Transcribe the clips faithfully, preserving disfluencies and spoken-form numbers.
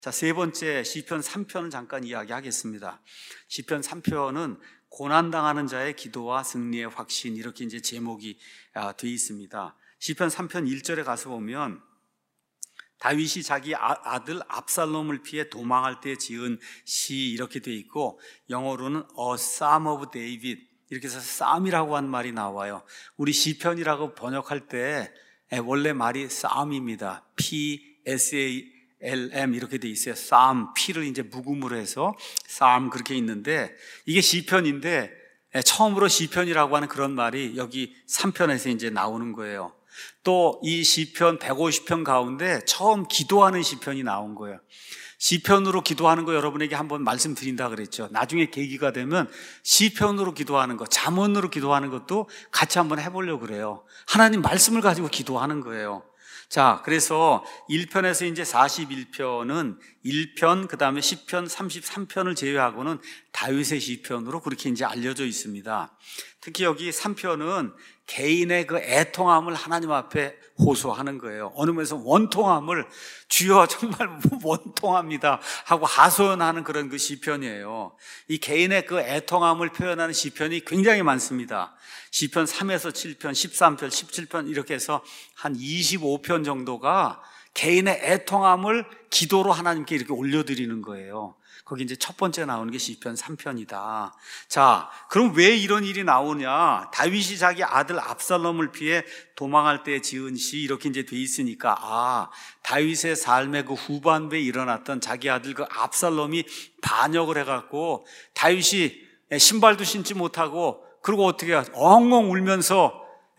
자, 세 번째 시편 삼 편을 잠깐 이야기하겠습니다. 시편 삼 편은 고난당하는 자의 기도와 승리의 확신, 이렇게 이제 제목이 되어 있습니다. 시편 삼 편 일 절에 가서 보면 다윗이 자기 아들 압살롬을 피해 도망할 때 지은 시, 이렇게 되어 있고, 영어로는 A Psalm of David, 이렇게 해서 쌈이라고 한 말이 나와요. 우리 시편이라고 번역할 때 원래 말이 쌈입니다. P S A L M 이렇게 돼 있어요. 쌈, P를 이제 묵음으로 해서 쌈, 그렇게 있는데, 이게 시편인데 처음으로 시편이라고 하는 그런 말이 여기 삼 편에서 이제 나오는 거예요. 또 이 시편 백오십 편 가운데 처음 기도하는 시편이 나온 거예요. 시편으로 기도하는 거 여러분에게 한번 말씀드린다 그랬죠. 나중에 계기가 되면 시편으로 기도하는 거, 잠언으로 기도하는 것도 같이 한번 해보려고 그래요. 하나님 말씀을 가지고 기도하는 거예요. 자, 그래서 일 편에서 이제 사십일 편은 일 편, 그 다음에 십 편, 삼십삼 편을 제외하고는 다윗의 시편으로 그렇게 이제 알려져 있습니다. 특히 여기 삼 편은 개인의 그 애통함을 하나님 앞에 호소하는 거예요. 어느 면에서 원통함을, 주여 정말 원통합니다 하고 하소연하는 그런 그 시편이에요. 이 개인의 그 애통함을 표현하는 시편이 굉장히 많습니다. 시편 삼에서 칠 편, 십삼 편, 십칠 편 이렇게 해서 한 이십오 편 정도가 개인의 애통함을 기도로 하나님께 이렇게 올려드리는 거예요. 거기 이제 첫 번째 나오는 게 시편 삼 편이다. 자, 그럼 왜 이런 일이 나오냐? 다윗이 자기 아들 압살롬을 피해 도망할 때 지은 시, 이렇게 이제 돼 있으니까, 아, 다윗의 삶의 그 후반부에 일어났던 자기 아들 그 압살롬이 반역을 해갖고 다윗이 신발도 신지 못하고, 그리고 어떻게 엉엉 울면서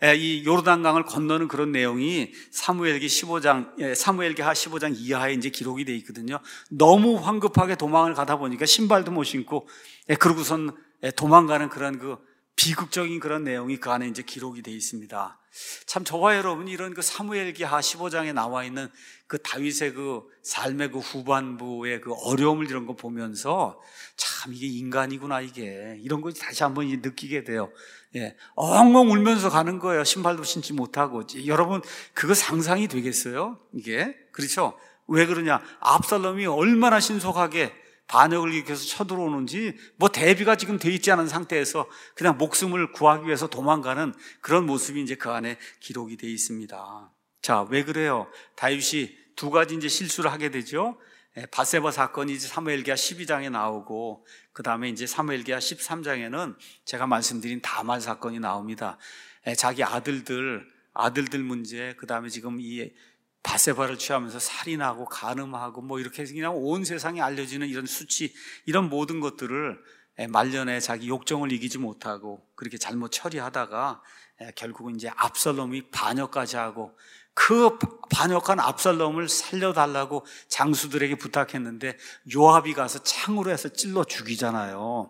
이 요르단강을 건너는 그런 내용이 사무엘기 십오 장, 사무엘기하 십오 장 이하에 이제 기록이 되어 있거든요. 너무 황급하게 도망을 가다 보니까 신발도 못 신고, 그러고선 도망가는 그런 그 비극적인 그런 내용이 그 안에 이제 기록이 되어 있습니다. 참, 저와 여러분이 이런 그 사무엘기하 십오 장에 나와 있는 그 다윗의 그 삶의 그 후반부의 그 어려움을 이런 거 보면서 참, 이게 인간이구나, 이게. 이런 거 다시 한번 느끼게 돼요. 예, 엉엉 울면서 가는 거예요. 신발도 신지 못하고. 여러분, 그거 상상이 되겠어요? 이게? 그렇죠? 왜 그러냐? 압살롬이 얼마나 신속하게 반역을 일으켜서 쳐들어오는지, 뭐 대비가 지금 돼 있지 않은 상태에서 그냥 목숨을 구하기 위해서 도망가는 그런 모습이 이제 그 안에 기록이 돼 있습니다. 자, 왜 그래요? 다윗이 두 가지 이제 실수를 하게 되죠. 밧세바 사건이 이제 사무엘기하 십이 장에 나오고, 그 다음에 이제 사무엘기하 십삼 장에는 제가 말씀드린 다말 사건이 나옵니다. 자기 아들들, 아들들 문제, 그 다음에 지금 이 밧세바를 취하면서 살인하고 간음하고 뭐 이렇게 해서 그냥 온 세상에 알려지는 이런 수치, 이런 모든 것들을 말년에 자기 욕정을 이기지 못하고 그렇게 잘못 처리하다가 결국은 이제 압살롬이 반역까지 하고, 그 반역한 압살롬을 살려달라고 장수들에게 부탁했는데 요압이 가서 창으로 해서 찔러 죽이잖아요.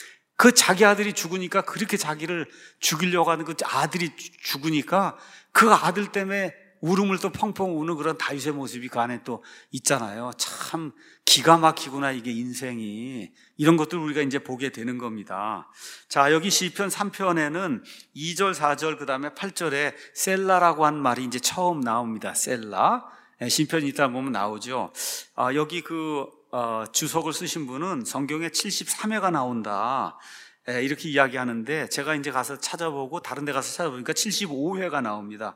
그 자기 아들이 죽으니까, 그렇게 자기를 죽이려고 하는 그 아들이 죽으니까 그 아들 때문에 울음을 또 펑펑 우는 그런 다윗의 모습이 그 안에 또 있잖아요. 참 기가 막히구나, 이게 인생이. 이런 것들 우리가 이제 보게 되는 겁니다. 자, 여기 시편 삼 편에는 이 절, 사 절, 그 다음에 팔 절에 셀라라고 한 말이 이제 처음 나옵니다. 셀라. 시편이 있다 보면 나오죠. 아, 여기 그 어, 주석을 쓰신 분은 성경에 칠십삼 회가 나온다, 이렇게 이야기하는데, 제가 이제 가서 찾아보고 다른 데 가서 찾아보니까 칠십오 회가 나옵니다.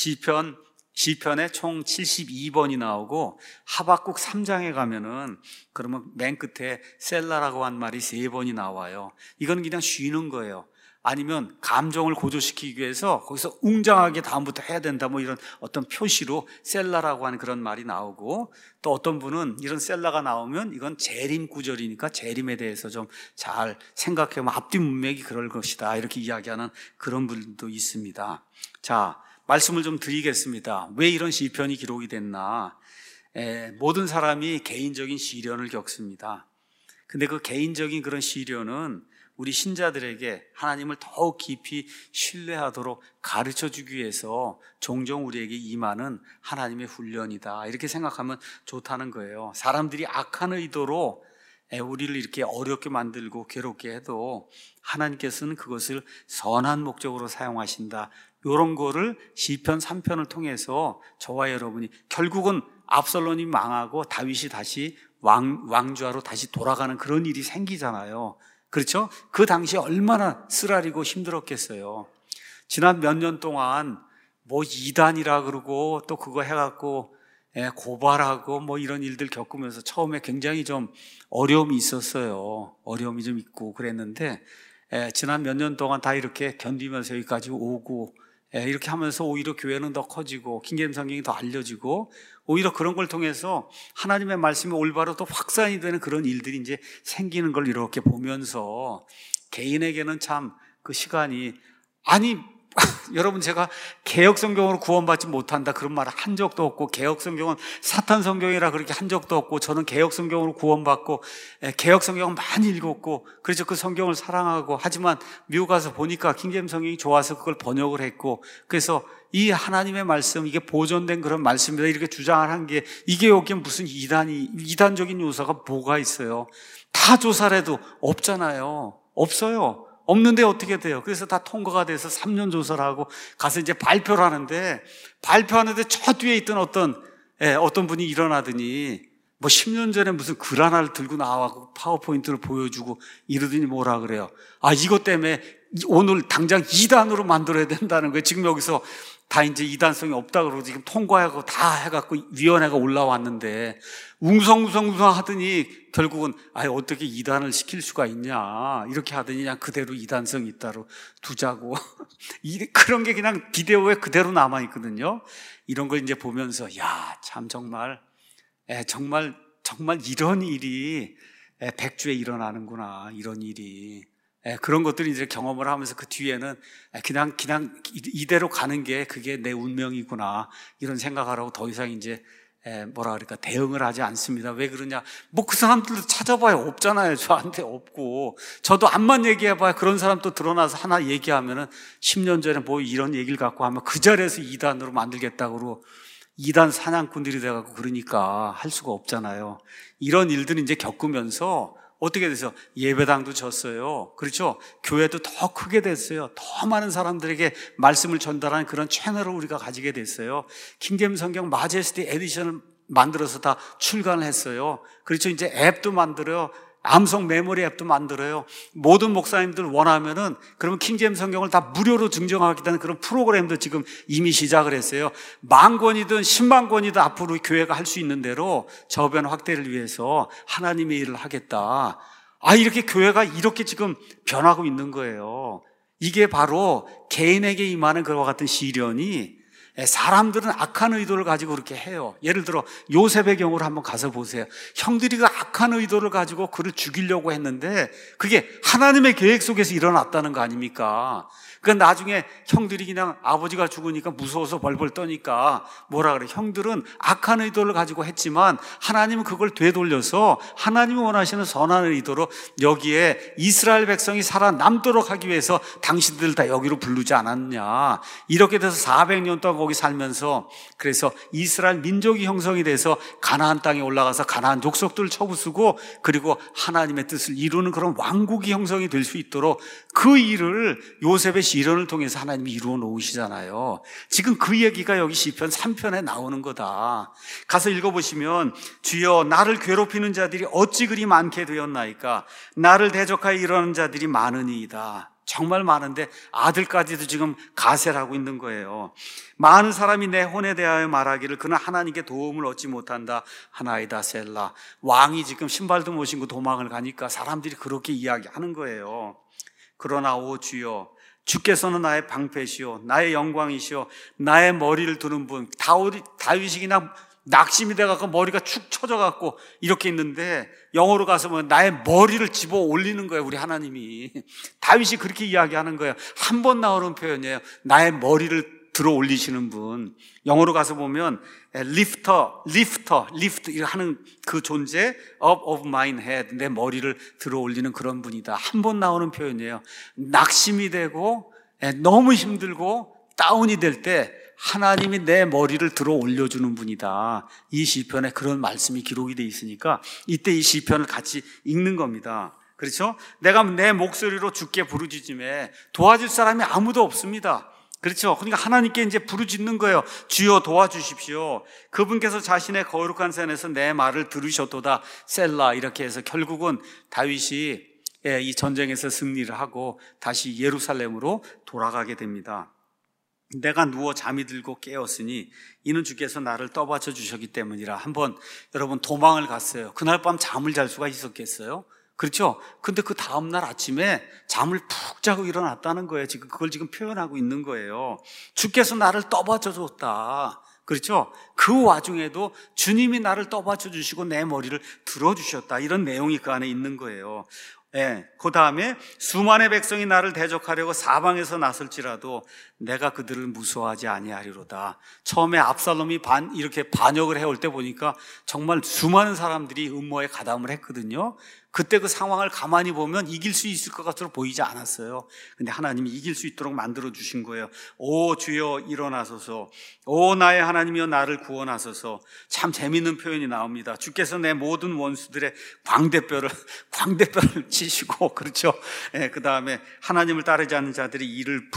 시편 시편에 총 칠십이 번이 나오고, 하박국 삼 장에 가면은 그러면 맨 끝에 셀라라고 한 말이 세 번이 나와요. 이건 그냥 쉬는 거예요. 아니면 감정을 고조시키기 위해서 거기서 웅장하게 다음부터 해야 된다, 뭐 이런 어떤 표시로 셀라라고 하는 그런 말이 나오고, 또 어떤 분은 이런 셀라가 나오면 이건 재림 구절이니까 재림에 대해서 좀 잘 생각해보면 앞뒤 문맥이 그럴 것이다, 이렇게 이야기하는 그런 분도 있습니다. 자, 말씀을 좀 드리겠습니다. 왜 이런 시편이 기록이 됐나? 에, 모든 사람이 개인적인 시련을 겪습니다. 근데 그 개인적인 그런 시련은 우리 신자들에게 하나님을 더욱 깊이 신뢰하도록 가르쳐주기 위해서 종종 우리에게 임하는 하나님의 훈련이다, 이렇게 생각하면 좋다는 거예요. 사람들이 악한 의도로 우리를 이렇게 어렵게 만들고 괴롭게 해도 하나님께서는 그것을 선한 목적으로 사용하신다, 이런 거를 시편 삼 편을 통해서 저와 여러분이 결국은 압살롬이 망하고 다윗이 다시 왕, 왕좌로 다시 돌아가는 그런 일이 생기잖아요. 그렇죠? 그 당시에 얼마나 쓰라리고 힘들었겠어요. 지난 몇 년 동안 뭐 이단이라 그러고 또 그거 해갖고 고발하고 뭐 이런 일들 겪으면서 처음에 굉장히 좀 어려움이 있었어요. 어려움이 좀 있고 그랬는데 지난 몇 년 동안 다 이렇게 견디면서 여기까지 오고 이렇게 하면서 오히려 교회는 더 커지고 킹제임스 성경이 더 알려지고 오히려 그런 걸 통해서 하나님의 말씀이 올바로 또 확산이 되는 그런 일들이 이제 생기는 걸 이렇게 보면서 개인에게는 참 그 시간이 아니 여러분 제가 개역 성경으로 구원받지 못한다 그런 말을 한 적도 없고 개역 성경은 사탄 성경이라 그렇게 한 적도 없고 저는 개역 성경으로 구원받고 개역 성경을 많이 읽었고 그래서 그 성경을 사랑하고 하지만 미국 가서 보니까 킹제임스 성경이 좋아서 그걸 번역을 했고 그래서 이 하나님의 말씀 이게 보존된 그런 말씀이다 이렇게 주장을 한 게 이게 여기에 무슨 이단이 이단적인 요소가 뭐가 있어요? 다 조사를 해도 없잖아요. 없어요. 없는데 어떻게 돼요? 그래서 다 통과가 돼서 삼 년 조사를 하고 가서 이제 발표를 하는데 발표하는데 저 뒤에 있던 어떤 예, 어떤 분이 일어나더니 뭐 십 년 전에 무슨 글 하나를 들고 나와서 파워포인트를 보여주고 이러더니 뭐라 그래요? 아 이것 때문에 오늘 당장 이 단으로 만들어야 된다는 거예요. 지금 여기서 다 이제 이단성이 없다 그러고 지금 통과하고 다 해갖고 위원회가 올라왔는데 웅성웅성웅성 하더니 결국은 아예 어떻게 이단을 시킬 수가 있냐 이렇게 하더니 그냥 그대로 이단성이 있다로 두자고 그런 게 그냥 비디오에 그대로 남아있거든요. 이런 걸 이제 보면서 야, 참 정말 에, 정말 정말 이런 일이 에, 백주에 일어나는구나 이런 일이 에, 그런 것들이 이제 경험을 하면서 그 뒤에는 그냥 그냥 이대로 가는 게 그게 내 운명이구나 이런 생각하라고 더 이상 이제 에, 뭐라 그럴까 대응을 하지 않습니다. 왜 그러냐? 뭐 그 사람들도 찾아봐야 없잖아요. 저한테 없고 저도 암만 얘기해봐야 그런 사람 또 드러나서 하나 얘기하면은 십 년 전에 뭐 이런 얘기를 갖고 하면 그 자리에서 이단으로 만들겠다고 이단 사냥꾼들이 돼갖고 그러니까 할 수가 없잖아요. 이런 일들을 이제 겪으면서 어떻게 돼서 예배당도 졌어요. 그렇죠? 교회도 더 크게 됐어요. 더 많은 사람들에게 말씀을 전달하는 그런 채널을 우리가 가지게 됐어요. 킹제임스 성경 마제스티 에디션을 만들어서 다 출간을 했어요. 그렇죠? 이제 앱도 만들어요. 암송 메모리 앱도 만들어요. 모든 목사님들 원하면은 그러면 킹제임스 성경을 다 무료로 증정하겠다는 그런 프로그램도 지금 이미 시작을 했어요. 만 권이든 십만 권이든 앞으로 교회가 할 수 있는 대로 저변 확대를 위해서 하나님의 일을 하겠다. 아, 이렇게 교회가 이렇게 지금 변하고 있는 거예요. 이게 바로 개인에게 임하는 그와 같은 시련이 사람들은 악한 의도를 가지고 그렇게 해요. 예를 들어 요셉의 경우를 한번 가서 보세요. 형들이 그 악한 의도를 가지고 그를 죽이려고 했는데 그게 하나님의 계획 속에서 일어났다는 거 아닙니까? 그러니까 나중에 형들이 그냥 아버지가 죽으니까 무서워서 벌벌 떠니까 뭐라 그래? 형들은 악한 의도를 가지고 했지만 하나님은 그걸 되돌려서 하나님이 원하시는 선한 의도로 여기에 이스라엘 백성이 살아남도록 하기 위해서 당신들 다 여기로 부르지 않았냐. 이렇게 돼서 사백 년 동안 거기 살면서 그래서 이스라엘 민족이 형성이 돼서 가나안 땅에 올라가서 가나안 족속들을 쳐부수고 그리고 하나님의 뜻을 이루는 그런 왕국이 형성이 될 수 있도록 그 일을 요셉의 시련을 통해서 하나님이 이루어 놓으시잖아요. 지금 그 얘기가 여기 시편 삼 편에 나오는 거다. 가서 읽어보시면 주여 나를 괴롭히는 자들이 어찌 그리 많게 되었나이까 나를 대적하여 이러는 자들이 많으니이다. 정말 많은데 아들까지도 지금 가세를 하고 있는 거예요. 많은 사람이 내 혼에 대하여 말하기를 그는 하나님께 도움을 얻지 못한다 하나이다 셀라. 왕이 지금 신발도 못 신고 도망을 가니까 사람들이 그렇게 이야기하는 거예요. 그러나 오 주여 주께서는 나의 방패시오 나의 영광이시오 나의 머리를 두는 분. 다윗이 그냥 낙심이 돼갖고 머리가 축 처져갖고 이렇게 있는데 영어로 가서 뭐 나의 머리를 집어 올리는 거예요. 우리 하나님이 다윗이 그렇게 이야기하는 거예요. 한 번 나오는 표현이에요. 나의 머리를 들어 올리시는 분. 영어로 가서 보면 lifter, lifter, lift 하는 그 존재 up of mine head, 내 머리를 들어 올리는 그런 분이다. 한 번 나오는 표현이에요. 낙심이 되고 너무 힘들고 다운이 될 때 하나님이 내 머리를 들어 올려주는 분이다. 이 시편에 그런 말씀이 기록이 되어 있으니까 이때 이 시편을 같이 읽는 겁니다. 그렇죠? 내가 내 목소리로 주께 부르짖음에 도와줄 사람이 아무도 없습니다. 그렇죠? 그러니까 하나님께 이제 부르짖는 거예요. 주여 도와주십시오. 그분께서 자신의 거룩한 산에서 내 말을 들으셨도다. 셀라. 이렇게 해서 결국은 다윗이 이 전쟁에서 승리를 하고 다시 예루살렘으로 돌아가게 됩니다. 내가 누워 잠이 들고 깨었으니 이는 주께서 나를 떠받쳐 주셨기 때문이라. 한번 여러분 도망을 갔어요. 그날 밤 잠을 잘 수가 있었겠어요? 그렇죠? 근데 그 다음날 아침에 잠을 푹 자고 일어났다는 거예요. 지금 그걸 지금 표현하고 있는 거예요. 주께서 나를 떠받쳐 줬다. 그렇죠? 그 와중에도 주님이 나를 떠받쳐 주시고 내 머리를 들어주셨다. 이런 내용이 그 안에 있는 거예요. 예, 그 다음에 수만의 백성이 나를 대적하려고 사방에서 나설지라도 내가 그들을 무서워하지 아니하리로다. 처음에 압살롬이 반, 이렇게 반역을 해올 때 보니까 정말 수많은 사람들이 음모에 가담을 했거든요. 그때 그 상황을 가만히 보면 이길 수 있을 것 같으로 보이지 않았어요. 근데 하나님이 이길 수 있도록 만들어 주신 거예요. 오 주여 일어나소서. 오 나의 하나님이여 나를 구원하소서. 참 재밌는 표현이 나옵니다. 주께서 내 모든 원수들의 광대뼈를 광대뼈를 치시고, 그렇죠? 예, 그 다음에 하나님을 따르지 않는 자들이 이를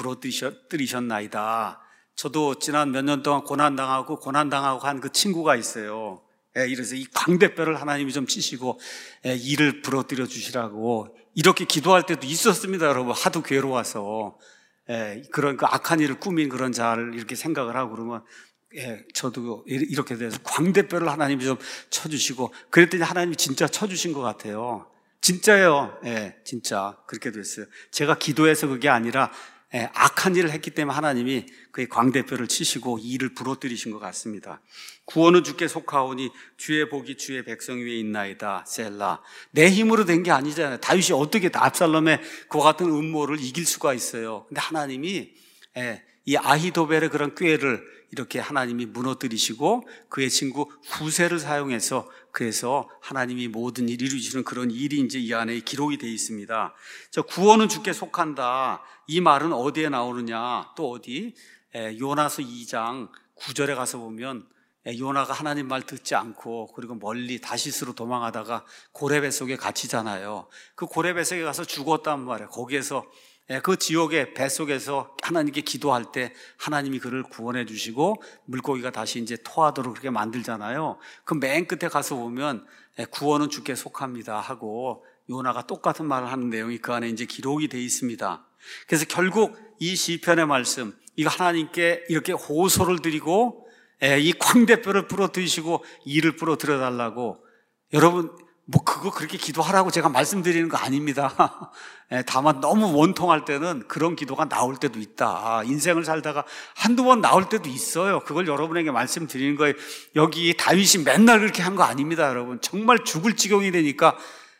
부러뜨리셨나이다. 저도 지난 몇 년 동안 고난당하고 고난당하고 한 그 친구가 있어요. 예, 이래서 이 광대뼈를 하나님이 좀 치시고 예, 이를 부러뜨려 주시라고 이렇게 기도할 때도 있었습니다, 여러분. 하도 괴로워서 예, 그런 그 악한 일을 꾸민 그런 자를 이렇게 생각을 하고 그러면 예, 저도 이렇게 돼서 광대뼈를 하나님이 좀 쳐주시고 그랬더니 하나님이 진짜 쳐주신 것 같아요. 진짜예요. 예, 진짜 그렇게 됐어요. 제가 기도해서 그게 아니라 예, 악한 일을 했기 때문에 하나님이 그의 광대뼈를 치시고 이를 부러뜨리신 것 같습니다. 구원은 주께 속하오니 주의 복이 주의 백성 위에 있나이다. 셀라. 내 힘으로 된 게 아니잖아요. 다윗이 어떻게 압살롬의 그와 같은 음모를 이길 수가 있어요. 근데 하나님이 예, 이 아히도벨의 그런 꾀를 이렇게 하나님이 무너뜨리시고 그의 친구 후세를 사용해서 그래서 하나님이 모든 일을 이루시는 그런 일이 이제 이 안에 기록이 되어 있습니다. 저 구원은 주께 속한다. 이 말은 어디에 나오느냐? 또 어디? 에, 요나서 이 장 구 절에 가서 보면 에, 요나가 하나님 말 듣지 않고 그리고 멀리 다시스로 도망하다가 고레뱃속에 갇히잖아요. 그 고레뱃속에 가서 죽었단 말이에요. 거기에서 그 지옥의 뱃속에서 하나님께 기도할 때 하나님이 그를 구원해 주시고 물고기가 다시 이제 토하도록 그렇게 만들잖아요. 그 맨 끝에 가서 보면 구원은 주께 속합니다 하고 요나가 똑같은 말을 하는 내용이 그 안에 이제 기록이 되어 있습니다. 그래서 결국 이 시편의 말씀, 이거 하나님께 이렇게 호소를 드리고 이 광대뼈를 부러뜨리시고 이를 부러뜨려 달라고, 여러분 뭐 그거 그렇게 기도하라고 제가 말씀드리는 거 아닙니다. 다만 너무 원통할 때는 그런 기도가 나올 때도 있다. 인생을 살다가 한두 번 나올 때도 있어요. 그걸 여러분에게 말씀드리는 거예요. 여기 다윗이 맨날 그렇게 한 거 아닙니다, 여러분. 정말 죽을 지경이 되니까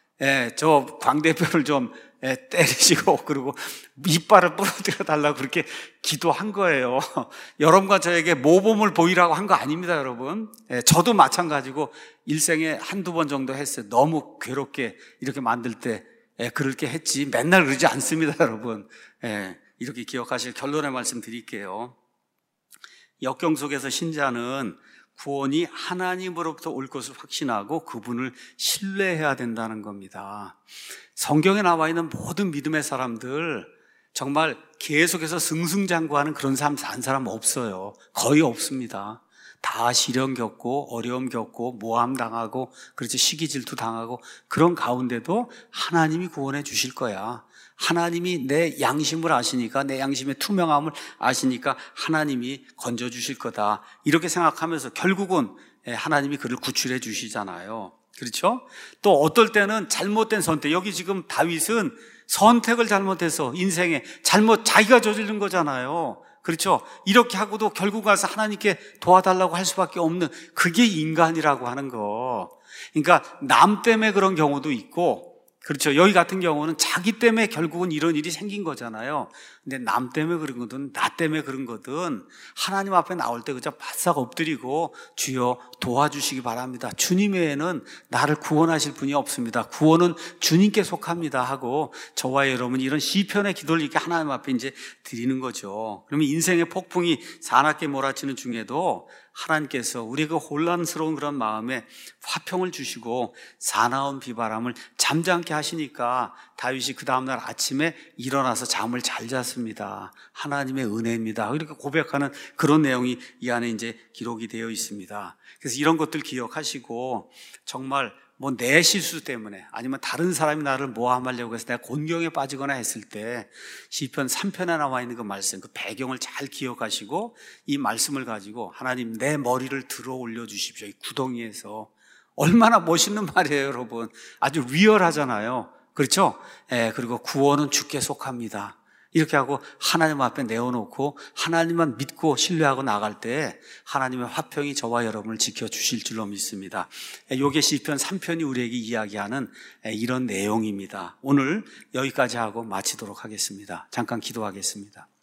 예, 저 광대뼈를 좀 예, 때리시고 그리고 이빨을 부러뜨려 달라고 그렇게 기도한 거예요. 여러분과 저에게 모범을 보이라고 한 거 아닙니다, 여러분. 예, 저도 마찬가지고 일생에 한두 번 정도 했어요. 너무 괴롭게 이렇게 만들 때 예, 그렇게 했지 맨날 그러지 않습니다, 여러분. 예, 이렇게 기억하실 결론의 말씀 드릴게요. 역경 속에서 신자는 구원이 하나님으로부터 올 것을 확신하고 그분을 신뢰해야 된다는 겁니다. 성경에 나와 있는 모든 믿음의 사람들 정말 계속해서 승승장구하는 그런 삶 산 사람 없어요. 거의 없습니다. 다 시련 겪고 어려움 겪고 모함 당하고 그렇지 시기 질투 당하고 그런 가운데도 하나님이 구원해 주실 거야. 하나님이 내 양심을 아시니까, 내 양심의 투명함을 아시니까 하나님이 건져주실 거다. 이렇게 생각하면서 결국은 하나님이 그를 구출해 주시잖아요. 그렇죠? 또 어떨 때는 잘못된 선택, 여기 지금 다윗은 선택을 잘못해서 인생에 잘못 자기가 저지른 거잖아요. 그렇죠? 이렇게 하고도 결국 가서 하나님께 도와달라고 할 수밖에 없는, 그게 인간이라고 하는 거. 그러니까 남 때문에 그런 경우도 있고, 그렇죠. 여기 같은 경우는 자기 때문에 결국은 이런 일이 생긴 거잖아요. 근데 남 때문에 그런 거든 나 때문에 그런 거든 하나님 앞에 나올 때 그저 바싹 엎드리고 주여 도와주시기 바랍니다. 주님 외에는 나를 구원하실 분이 없습니다. 구원은 주님께 속합니다 하고 저와 여러분 이런 시편의 기도를 이렇게 하나님 앞에 이제 드리는 거죠. 그러면 인생의 폭풍이 사납게 몰아치는 중에도 하나님께서 우리의 그 혼란스러운 그런 마음에 화평을 주시고 사나운 비바람을 잠잠케 하시니까 다윗이 그 다음날 아침에 일어나서 잠을 잘 잤어요. 않습니다. 하나님의 은혜입니다. 이렇게 고백하는 그런 내용이 이 안에 이제 기록이 되어 있습니다. 그래서 이런 것들 기억하시고 정말 뭐 내 실수 때문에 아니면 다른 사람이 나를 모함하려고 해서 내가 곤경에 빠지거나 했을 때 시편 삼 편에 나와 있는 그 말씀, 그 배경을 잘 기억하시고 이 말씀을 가지고 하나님 내 머리를 들어 올려 주십시오. 이 구덩이에서. 얼마나 멋있는 말이에요, 여러분. 아주 리얼하잖아요. 그렇죠? 예, 그리고 구원은 주께 속합니다. 이렇게 하고 하나님 앞에 내어놓고 하나님만 믿고 신뢰하고 나갈 때 하나님의 화평이 저와 여러분을 지켜주실 줄로 믿습니다. 이게 시편 삼 편이 우리에게 이야기하는 이런 내용입니다. 오늘 여기까지 하고 마치도록 하겠습니다. 잠깐 기도하겠습니다.